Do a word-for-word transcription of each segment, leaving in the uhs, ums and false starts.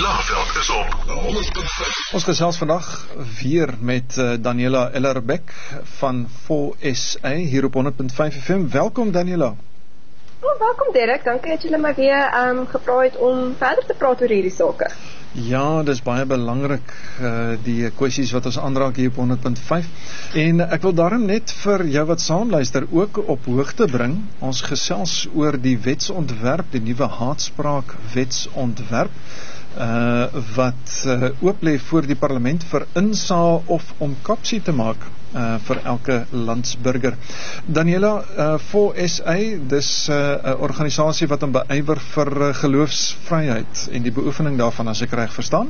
Laagveld is op honderd punt vyf. Ons gesels vandag weer met uh, Daniela Ellerbeck van four S A hier op honderd punt vyf F M. Welkom Daniela. Oh, welkom Derek, dankie dat julle my weer um, gevra het om verder te praat oor hierdie sake. Ja, dis baie belangrik, uh, die kwessies wat ons aanraak hier op honderd punt vyf. En ek wil daarom net vir jou wat saamluister ook op hoogte bring. Ons gesels oor die wetsontwerp, die nuwe haatspraak wetsontwerp, uh, wat uh, oop lê voor die parlement vir insaag of om kapsie te maak. Uh, vir elke landsburger. Daniela, uh, four S A, dis 'n uh, organisasie wat hom beywer vir uh, geloofsvryheid en die beoefening daarvan, as ek reg verstaan?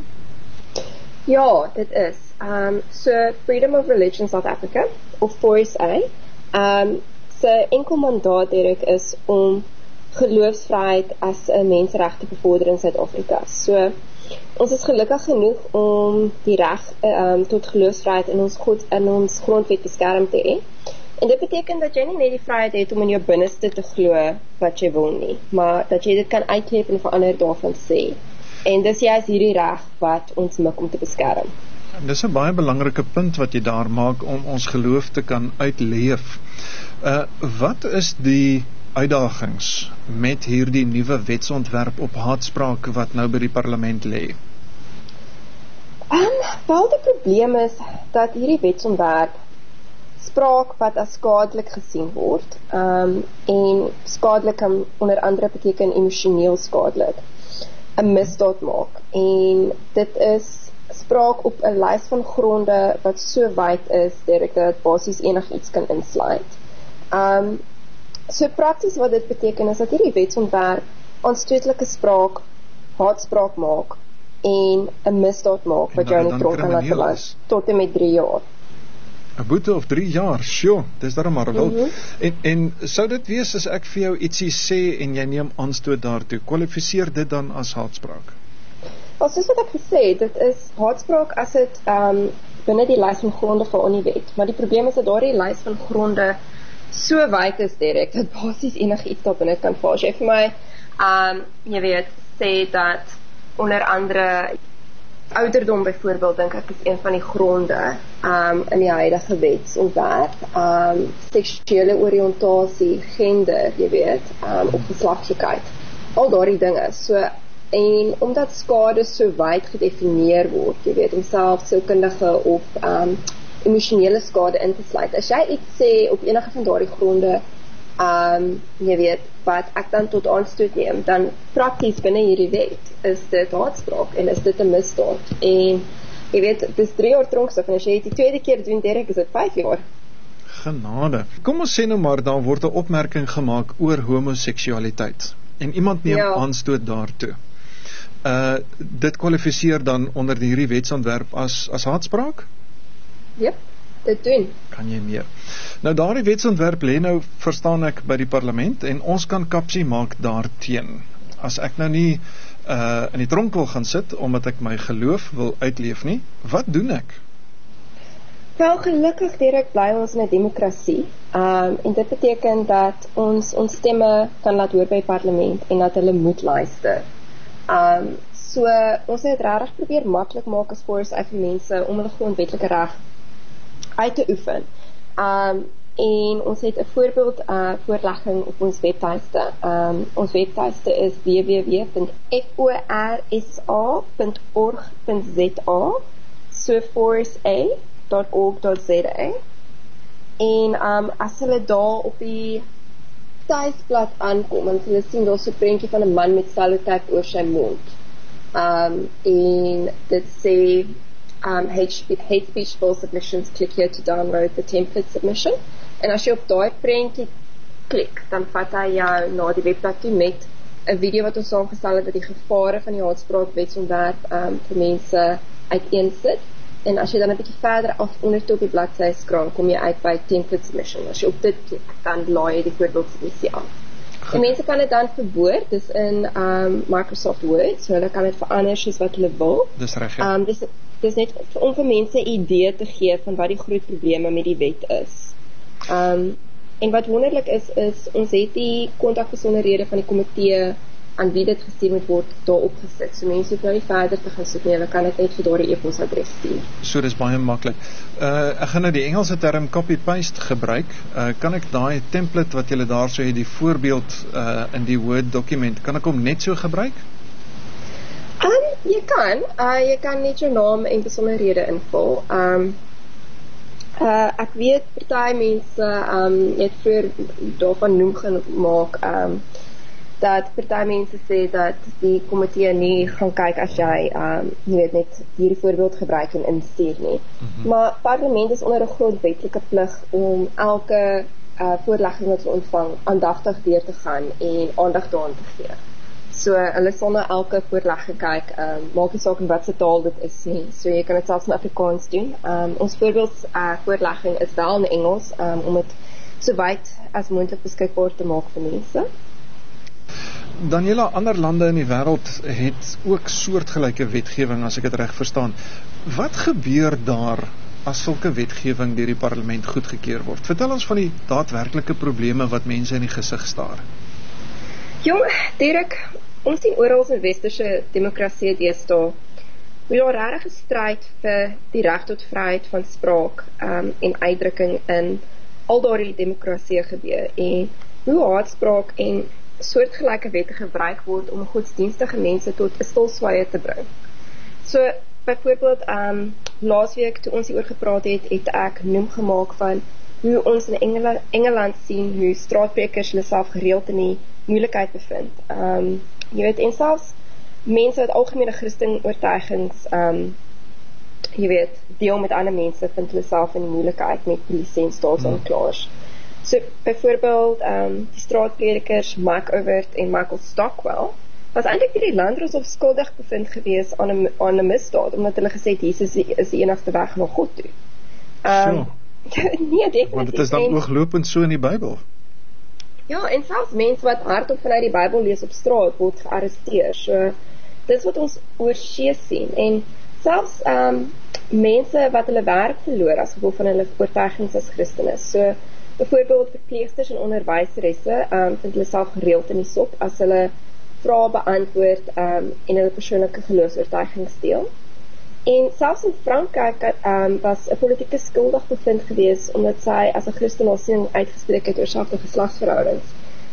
Ja, dit is. Um, so, Freedom of Religion South Africa, of four S A, um, sy enkel mandaat, Derek, is om geloofsvryheid as 'n menseregte bevorder in Suid-Afrika. So, ons is gelukkig genoeg om die reg um, tot geloofsvryheid in ons, God, in ons grondwet beskerm te hê. En dit beteken dat jy nie net die vryheid het om in jou binneste te glo wat jy wil nie, maar dat jy dit kan uitleef en verander daarvan sê. En dis juist hierdie reg wat ons mik om te beskerm. Dis 'n baie belangrike punt wat jy daar maak om ons geloof te kan uitleef. Uh, wat is die uitdagings met hierdie nuwe wetsontwerp op haatspraak wat nou by die parlement lê? Um, wel, die probleem is dat hierdie wetsontwerp spraak wat as skadelik gesien word, um, en skadelik kan onder andere beteken emosioneel skadelik, 'n misdaad maak, en dit is spraak op 'n lys van gronde wat so wyd is dat dit basies enigiets kan insluit. Um, So prakties wat dit beteken is dat hierdie wetsontwerp aanstootlike spraak, haatspraak maak en 'n misdaad maak wat jou in die tronk kan laat verwys tot en met drie jaar. 'n Boete of drie jaar, sjoe, dis darem maar wild. Mm-hmm. En en sou dit wees as ek vir jou ietsie sê en jy neem aanstoot daartoe, kwalifiseer dit dan as haatspraak? Wel, soos wat ek gesê het, dit is haatspraak as dit um, binne die lys van gronde val in die wet, maar die probleem is dat daardie lys van gronde so wyd is, Derek, dat basies enig iets daar binne kan val. As jy vir my, um, jy weet, sê dat onder andere ouderdom byvoorbeeld, dink ek is een van die gronde um, in die huidige wetsontwerp, um, seksuele oriëntasie, gender, jy weet, um, of geslagslikheid, al daardie dinge. So, en omdat skade so wyd gedefinieer word, jy weet, om self sielkundige of um, emosionele skade in te sluit. As jy iets sê op enige van daardie gronde, um, jy weet, wat ek dan tot aanstoot neem, dan prakties binne hierdie wet is dit haatspraak en is dit 'n misdaad. En jy weet, dis drie jaar tronkstraf en as jy dit die tweede keer doen, Derek, is dit vyf jaar. Genade. Kom ons sê nou maar, daar word 'n opmerking gemaak oor homoseksualiteit en iemand neem ja. aanstoot daartoe. Uh, dit kwalifiseer dan onder hierdie wetsontwerp as, as haatspraak? Yep, dit doen. Kan jy meer. Nou daardie wetsontwerp lê nou, verstaan ek, by die parlement en ons kan kapsie maak daarteen. As ek nou nie uh, in die tronk wil gaan sit omdat ek my geloof wil uitleef nie, wat doen ek? Wel, gelukkig, Derek, bly ons in 'n demokrasie. Um, en dit beteken dat ons ons stemme kan laat hoor by die parlement en dat hulle moet luister. Um, so ons het regtig probeer maklik maak as four S A vir mense om hulle grondwetlike reg uit te oefen. Um, en ons het 'n voorbeeld uh, voorlegging op ons webtuiste. Um, ons webtuiste is w w w punt f o r s a punt org punt z a, so four S A dot org dot z a. En um, as hulle daar op die tuisblad aankom, en hulle sien daar so 'n prentjie van 'n man met sellotape oor sy mond. Um, en dit sê Um, hate, hate speech bill submissions, click here to download the template submission. En as jy op daai prentjie klik, dan vat hy jou na die webblad toe met 'n video wat ons saamgestel het wat die gevare van die haatspraak wetsontwerp um, vir mense uiteensit. En as jy dan 'n bietjie verder af onder toe op die bladsy skraal, kom jy uit by template submission. As jy op dit klik, dan laai jy die voorbeeldsubmissie af. En mense kan dit dan verwoord, dis in um, Microsoft Word, so hulle kan dit verander soos wat hulle wil. Dis reg, ja. Um, dis, dis net om vir mense 'n idee te gee van wat die groot probleme met die wet is. Um, en wat wonderlik is, is ons het die kontakbesonderhede van die komitee aan wie dit gestuur moet word daarop gesit. So mense hoef nou nie verder te gaan soek nie, hulle kan dit net vir daardie e-posadres stuur. So dis baie maklik. Uh, ek gaan nou die Engelse term copy-paste gebruik. Uh, kan ek daai template wat julle daar so het, die voorbeeld uh, in die Word dokument, kan ek hom net so gebruik? Um, jy kan, uh, jy kan net jou naam en besonderhede invul. Um, uh, ek weet party mense, um, jy het vroeër daarvan noem gemaak, um, dat party mense sê dat die komitee nie gaan kyk as jy, um, jy weet net hierdie voorbeeld gebruik en instuur nie. Mm-hmm. Maar parlement is onder 'n grondwetlike plig om elke uh, voorlegging wat hulle ontvang aandagtig deur te gaan en aandag daaraan te gee. So hulle sal na elke voorlegging kyk, um, maak nie saak in wat se taal dit is nie. So jy kan dit selfs in Afrikaans doen. Um, ons voorbeeld uh, voorlegging is wel in Engels, um, om dit so wyd as moontlik beskikbaar te maak vir mense. Daniela, ander lande in die wêreld het ook soortgelyke wetgewing, as ek dit reg verstaan. Wat gebeur daar as sulke wetgewing deur die parlement goedgekeur word? Vertel ons van die daadwerklike probleme wat mense in die gesig staar. Jong, Derek, ons sien oral in westerse demokrasie deesdae hoe daar regtig 'n stryd vir die reg tot vryheid van spraak um, en uitdrukking in al daardie demokrasie gebeur en hoe haatspraak en soortgelyke wette gebruik word om godsdienstige mense tot 'n stilswye te bring. So, byvoorbeeld, um, laasweek toe ons hieroor gepraat het, het ek noem gemaak van hoe ons in Engela, Engeland sien hoe straatbrekers hulle self gereeld in die moeilikheid bevind. Um, jy weet, en selfs mense wat algemene Christen oortuigings, um, jy weet, deel met ander mense, vind hulle self in die moeilikheid met polisie en staatsaanklaers. Hmm. So, byvoorbeeld, um, die straatpredikers Mike Overt en Michael Stockwell was eintlik deur die landdroshof skuldig bevind gewees aan 'n aan 'n misdaad, omdat hulle gesê het Jesus is die enigste weg na God toe. Um, so. nee, definitief. Want dit is dan ooglopend so in die Bybel. Ja, en selfs mense wat hardop vanuit die Bybel lees op straat word gearresteer. So, dis wat ons oor see sien. En selfs um, mense wat hulle werk verloor as gevolg van hulle oortuigings as Christene. So, byvoorbeeld verpleegsters en onderwyseresse um, vind hulle self gereeld in die sop as hulle vrae beantwoord um, en hulle persoonlike geloofsoortuigings deel. En selfs in Frankryk um, was 'n politieke skuldig bevind gewees omdat sy as 'n Christen haar siening uitgespreek het oor selfde geslagsverhoudings.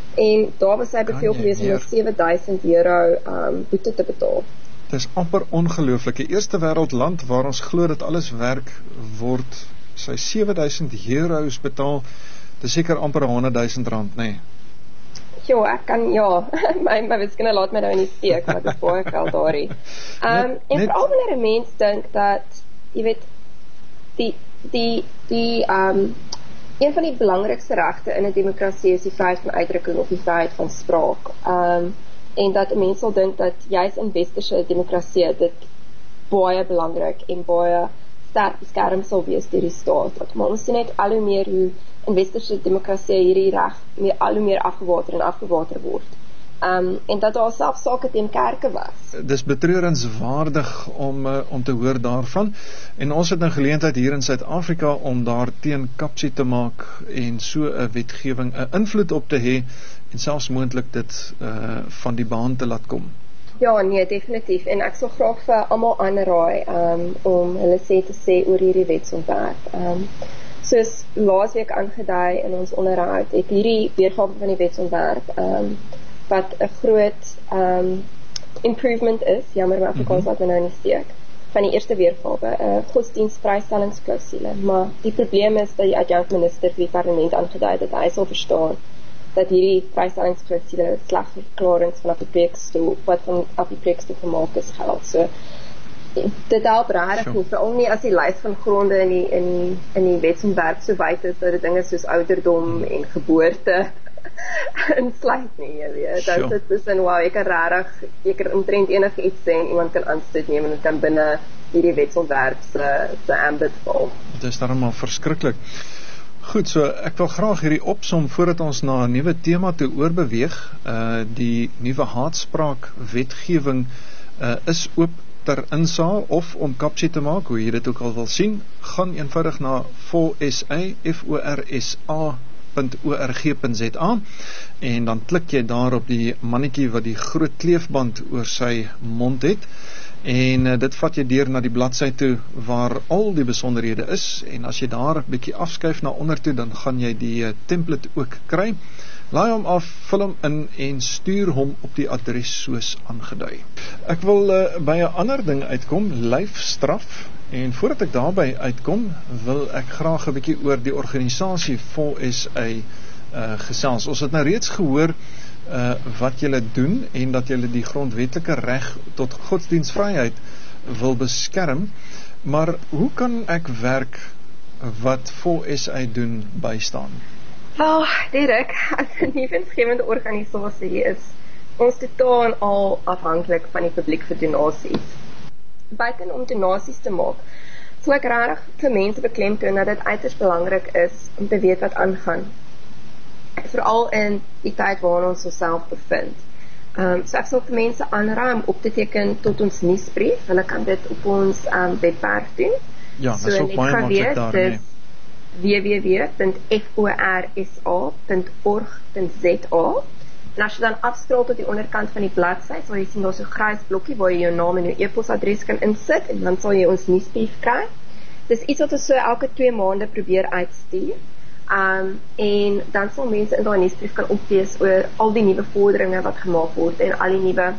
En daar was sy beveel gewees om sewe duisend euro um, boete te betaal. Dis amper ongelooflik. Die eerste wêreld land waar ons glo dat alles werk word sy sewe duisend euro's betaal. Dis seker amper honderd duisend rand, nê? Nee. Jo, ek kan, ja, my, my wiskunde laat my nou in die steek, maar dit is baie geld daarie. Um, net, en veral wanneer 'n mens dink dat, jy weet, die, die, die, um, een van die belangrikste regte in 'n demokrasie is die vryheid van uitdrukking of die vryheid van spraak. Um, en dat 'n mens sal dink dat juis in westerse demokrasie dit baie belangrik en baie sterk beskerm sal wees deur die staat. Maar ons sien net al hoe meer hoe in westerse demokrasie hierdie reg meer al hoe meer afgewater en afgewater word. Um, en dat daar selfs sake teen kerke was. Dis betreurenswaardig om uh, om te hoor daarvan. En ons het nou geleentheid hier in Suid-Afrika om daar teen kapsie te maak en so 'n wetgewing 'n invloed op te hê en selfs moontlik dit uh, van die baan te laat kom. Ja, nee, definitief. En ek sal graag vir almal aanraai um, om hulle sê te sê oor hierdie wetsontwerp. Um, soos laasweek aangedui in ons onderhoud, het hierdie weergawe van die wetsontwerp um, wat 'n groot um, improvement is, jammer my Afrikaans laat my nou nie steek, van die eerste weergawe, 'n uh, godsdienstvrystellingsklausule. Maar die probleem is dat die adjunkminister vir die parlement aangedui het dat hy sal verstaan dat hierdie vrystellingsklausule slegs verklarings vanaf die preekstoel wat van af die preekstoel gemaak is geld. So dit help regtig goed, veral nie as die lys van gronde in die in in die wetsontwerp so wyd is dat dit dinge soos ouderdom en geboorte insluit nie, jy weet. Sure. Dat dit is in wow, ek kan regtig ek kan omtrent enige iets sê en iemand kan aanstoot neem en dit kan binne hierdie wetsontwerp se se ambit val. Dit is darem verskriklik. Goed, so ek wil graag hierdie opsom voordat ons na 'n nuwe tema toe oorbeweeg. Uh die nuwe haatspraak wetgewing uh, is oop ter insaal of om kapsie te maak, hoe jy dit ook al wil sien. Gaan eenvoudig na forsa punt org punt za en dan klik jy daar op die mannetjie wat die groot kleefband oor sy mond het en uh, dit vat jy deur na die bladsy toe waar al die besonderhede is en as jy daar 'n bietjie afskuif na onder toe dan gaan jy die uh, template ook kry. Laai hom af, vul hom in en stuur hom op die adres soos aangedui. Ek wil uh, by 'n ander ding uitkom, lyfstraf. En voordat ek daarby uitkom, wil ek graag 'n bietjie oor die organisasie Vol S A uh, gesels. Ons het nou reeds gehoor uh, wat julle doen en dat julle die grondwetlike reg tot godsdienstvryheid wil beskerm. Maar hoe kan ek werk wat Vol S A doen bystaan? Wel, Derek, as 'n nuwensgewende organisasie is ons totaal en al afhanklik van die publiek vir donasies. Buiten om donasies te maak, voel ek regtig vir mense beklemtoon dat dit uiters belangrik is om te weet wat aangaan. Veral in die tyd waarin ons onsself bevind. Um, so ek sal vir mense aanraai om op te teken tot ons nuusbrief. Hulle kan dit op ons um, webwerf doen. Ja, so dis ook baie maklik daar, nee. w w w punt forsa punt org punt za en as jy dan afskraal tot die onderkant van die bladsy, sal jy sien daar so 'n grys blokkie waar jy jou naam en jou e-posadres kan insit en dan sal jy ons nuusbrief kry. Dis iets wat ons so elke twee maande probeer uitstuur. Um, en dan sal mense in daai nuusbrief kan oplees oor al die nuwe vorderinge wat gemaak word en al die nuwe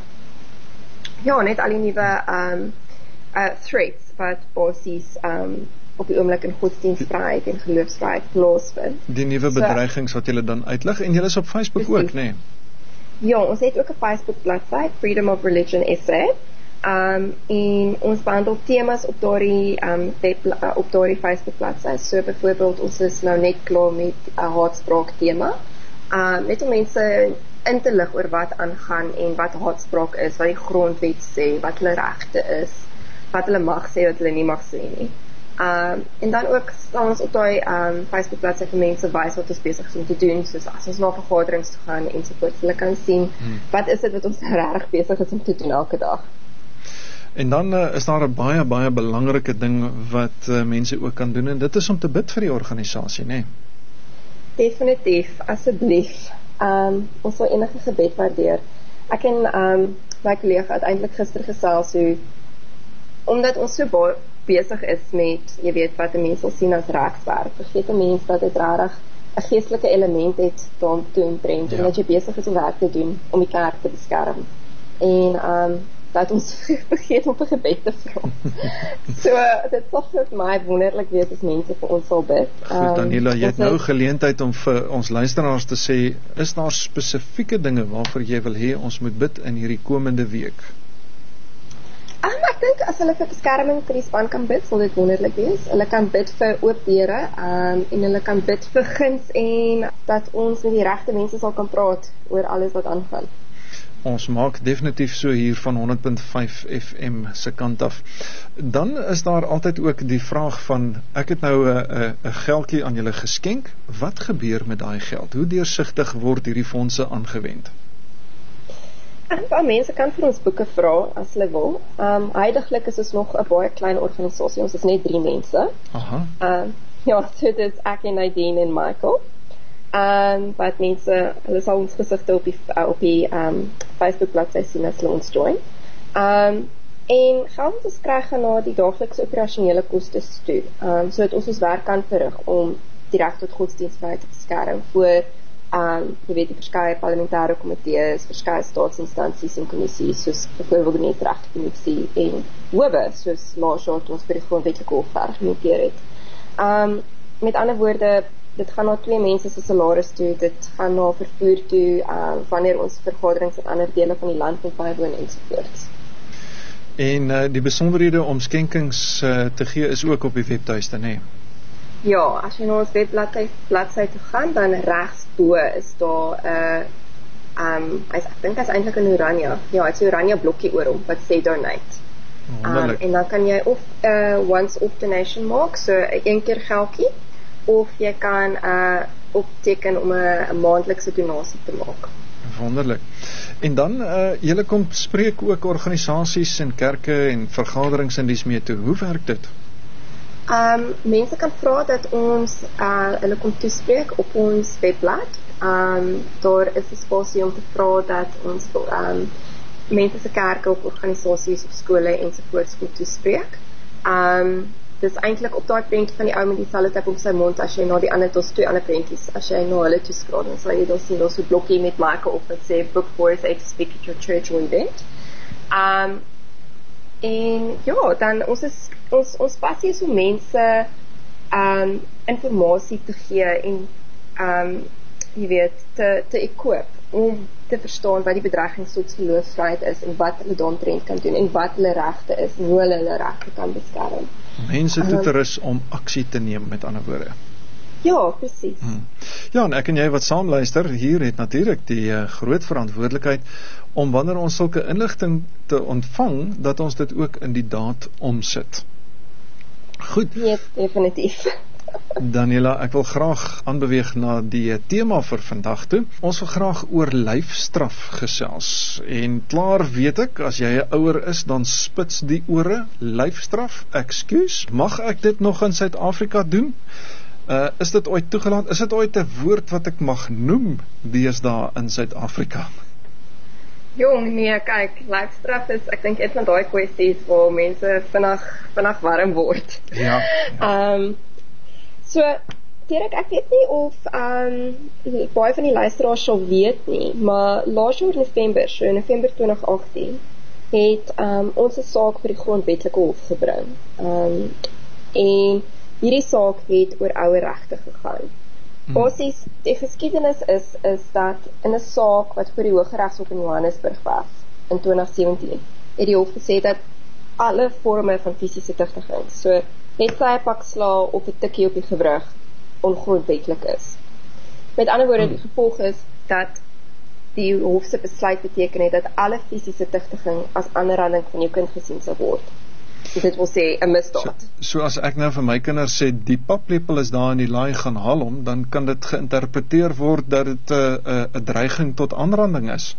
ja, net al die nuwe um, uh, threats wat basies um, op die oomblik in godsdienstvryheid en geloofsvryheid plaasvind. Die nuwe bedreigings so, wat julle dan uitlig en julle is op Facebook precies. Ook, nee? Ja, ons het ook 'n Facebook bladsy, Freedom of Religion S A. Um, en ons behandel temas op daardie um, web, uh, op daardie Facebook bladsy. So byvoorbeeld ons is nou net klaar met 'n uh, haatspraak tema. Um, net om mense in te lig oor wat aangaan en wat haatspraak is, wat die grondwet sê, wat hulle regte is, wat hulle mag sê, wat hulle nie mag sê nie. Um, en dan ook sal ons op die um, Facebook bladsy vir mense wys wat ons besig is om te doen, soos as ons na vergaderings toe gaan en so voort, hulle kan sien hmm. wat is dit wat ons regtig besig is om te doen elke dag. En dan uh, is daar 'n baie baie belangrike ding wat uh, mense ook kan doen en dit is om te bid vir die organisasie, né? Nee? Definitief, asseblief. Um, ons sal enige gebed waardeer. Ek en um, my kollega het eintlik gister gesels hoe omdat ons so baie besig is met, jy weet, wat 'n mens sal sien as regswerk. Vergeet 'n mens dat dit regtig 'n geestelike element het daartoe omtrent, ja. En dat jy besig is om werk te doen om die kerk te beskerm. En um, dat ons vergeet om 'n gebed te vra. So, dit sal vir my wonderlik wees as mense vir ons sal bid. Goed, Daniela, jy het nou geleentheid om vir ons luisteraars te sê, is daar spesifieke dinge waarvoor jy wil hê ons moet bid in hierdie komende week? Um, ek dink as hulle vir beskerming vir die span kan bid, sal dit wonderlik wees. Hulle kan bid vir oop deure um, en hulle kan bid vir guns en dat ons met die regte mense sal kan praat oor alles wat aangaan. Ons maak definitief so hier van honderd punt vyf F M se kant af. Dan is daar altyd ook die vraag van, ek het nou 'n 'n geldjie aan julle geskenk, wat gebeur met daai geld? Hoe deursigtig word hierdie fondse aangewend? En mense kan vir ons boeke vra as hulle wil. Um, Huidiglik is ons nog 'n baie klein organisasie, ons is net drie mense. Aha. Um, ja, so dit is ek en Nadine en Michael. Um, wat mense, hulle sal ons gesigte op die, op die um, Facebook bladsy sien as hulle ons join. Um, en geld wat ons kry gaan na die daaglikse operasionele kostes toe. Um, so dat ons ons werk kan verrig om die reg tot godsdienstvryheid te beskerm voor Um, jy weet die verskeie parlementêre komitees, verskeie staatsinstansies en kommissies, soos byvoorbeeld die Menseregte Kommissie en howe, soos laasjaar wat ons vir die grondwetlike hof geargumenteer het. Um, met ander woorde, dit gaan na twee mense se salaris toe, dit gaan na vervoer toe, um, wanneer ons vergaderings in ander dele van die land moet bywoon ensovoorts. En uh, die besonderhede om skenkings uh, te gee is ook op die webtuiste, né? Nee? Ja, as jy na ons webbladsy bladsy toe gaan, dan regsbo is daar 'n uh, um, ek dink dit is eintlik 'n oranje. Ja, dit is 'n oranje blokkie oor hom wat sê donate. Um, en dan kan jy of 'n uh, once-off donation maak, so 'n een keer geldjie, of jy kan 'n uh, opteken om 'n maandelikse donasie te maak. Wonderlik. En dan uh, julle kom spreek ook organisasies en kerke en vergaderings in dies mee toe. Hoe werk dit? Um, mense kan vra dat ons uh, hulle kom toespreek op ons webblad. Um, daar is 'n spasie om te vra dat ons um, mense se kerke of organisasies of skole ensovoorts kom toespreek. Um, dis eintlik op daai prentjie van die ou met die sellotape op sy mond, as jy na die ander, daar's twee ander prentjies, as jy na hulle toeskraal, dan sal jy dan sien, daar's 'n blokkie met marke op wat sê book for is to speak at your church or event. Um, en ja, dan ons is, ons, ons passie is om mense um, informatie te gee en um, jy weet, te, te equip, om te verstaan wat die bedreigings tot geloofsvryheid is en wat hulle daaromtrent kan doen en wat hulle regte is en hoe hulle hulle regte kan beskerm. Mense toe te rus om aksie te neem, met ander woorde. Ja, presies. Hmm. Ja, en ek en jy wat saam luister, hier het natuurlik die uh, groot verantwoordelikheid om wanneer ons sulke inligting te ontvang, dat ons dit ook in die daad omsit. Goed. Ja, definitief. Daniela, ek wil graag aanbeweeg na die tema vir vandag toe. Ons wil graag oor lyfstraf gesels. En klaar weet ek, as jy 'n ouer is, dan spits die ore. Lyfstraf, ekskuus, mag ek dit nog in Suid-Afrika doen? Uh, is dit ooit toegelaat? Is dit ooit 'n woord wat ek mag noem deesdae in Suid-Afrika? Jong, nee, kyk, lyfstraf is, ek dink een van daai kwessies waar mense vinnig, vinnig warm word. Ja. ja. Um, So, Derek, ek weet nie of um, baie van die luisteraars sal weet nie, maar laas jaar November, so in November twintig agttien, het um, ons 'n saak vir die grondwetlike hof gebring. Um, en hierdie saak het oor ouer regte gegaan. Hmm. Basies, die geskiedenis is, is dat in 'n saak wat vir die Hooggeregshof in Johannesburg was, in twintig sewentien, het die hof gesê dat alle vorme van fisiese tugtiging, so net sy 'n pak sla of 'n tikkie op die gewrig ongrondwetlik is. Met ander woorde, die gevolg is dat die hof se besluit beteken het dat alle fisiese tugtiging as aanranding van jou kind gesien sal word. So dit wil sê 'n misdaad. So, so as ek nou vir my kinders sê die paplepel is daar in die laai, gaan haal hom, dan kan dit geïnterpreteer word dat dit 'n uh, 'n uh, dreiging tot aanranding is.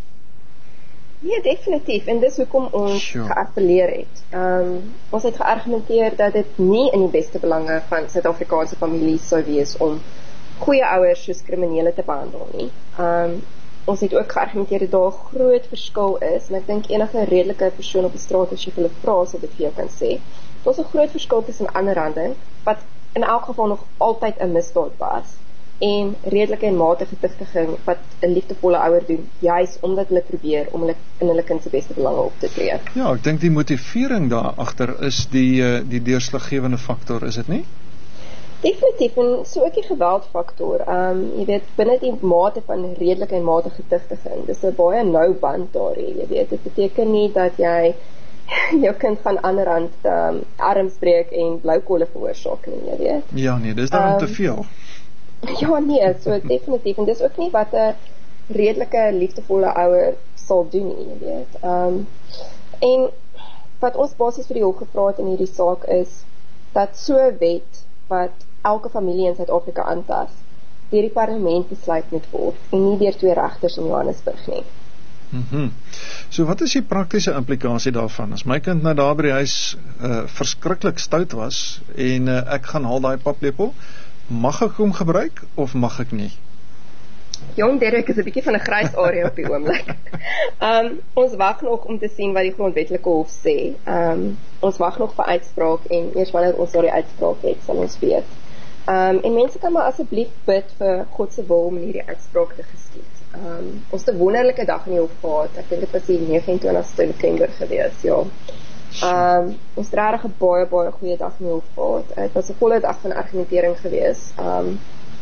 Ja, definitief, en dis hoekom ons sure. geappeleer het. Um, ons het geargumenteer dat dit nie in die beste belange van Suid-Afrikaanse families sou wees om goeie ouers soos kriminele te behandel nie. Um, ons het ook geargumenteer dat daar 'n groot verskil is, en ek dink enige redelike persoon op die straat as jy hulle vra, sal dit vir jou kan sê. Daar's 'n groot verskil tussen aanranding, wat in elk geval nog altyd 'n misdaad was, en redelike en matige tugtiging wat 'n liefdevolle ouer doen, juis omdat hulle probeer om hulle in hulle kind se beste belange op te tree. Ja, ek dink die motivering daar agter is die die deurslaggewende faktor, is dit nie? Definitief, en so ook die geweldfaktor. Um, jy weet, binne die mate van redelike en matige tugtiging, dis 'n baie nou band daar, jy weet. Dit beteken nie dat jy jou kind gaan aanrand um, arms breek en bloukolle veroorsaak nie, jy weet. Ja, nee, dis daarom um, te veel. Ja, nee, so definitief, en dis ook nie wat 'n redelike, liefdevolle ouer sal doen nie, jy weet. Um, en wat ons basies vir die hof gevra het in hierdie saak is, dat so 'n wet, wat elke familie in Suid-Afrika aantas, deur die parlement besluit moet word, en nie deur twee regters in Johannesburg nie. Mm-hmm. So wat is die praktiese implikasie daarvan? As my kind nou daar by die huis uh, verskriklik stout was, en uh, ek gaan haal daai paplepel, mag ek hom gebruik, of mag ek nie? Jong, Derek, is 'n bietjie van 'n grys area op die oomblik. Um, ons wag nog om te sien wat die grondwetlike hof sê. Um, ons wag nog vir uitspraak, en eers wanneer ons daardie uitspraak het, sal ons weet. Um, en mense kan maar asseblief bid vir God se wil om hierdie uitspraak te geskied. Um, ons het 'n wonderlike dag in die hof gehad. Ek dink dit was die negenentwintigste November gewees, ja. Um, ons het regtig 'n baie, baie goeie dag in die hof gehad. Het was 'n volle dag van argumentering gewees. Um,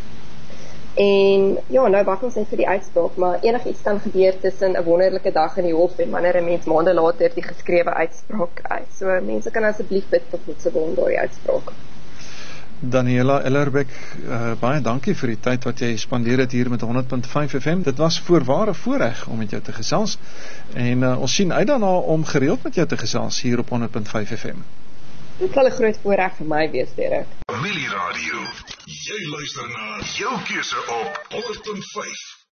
En ja, nou wag ons net vir die uitspraak, maar enigiets kan gebeur tussen 'n wonderlike dag in die hof en wanneer 'n mens maande later die geskrewe uitspraak uit. So mense kan asseblief bid vir God se wil om daardie uitspraak. Daniela Ellerbeck, uh, baie dankie vir die tyd wat jy spandeer het hier met honderd punt vyf F M. Dit was voorware voorreg om met jou te gesels, en uh, ons sien uit daarna om gereeld met jou te gesels hier op honderd punt vyf F M. Dit sal 'n groot voorreg vir my wees, Derek. Familie Radio. Jy luister na jou keuse op honderd punt vyf.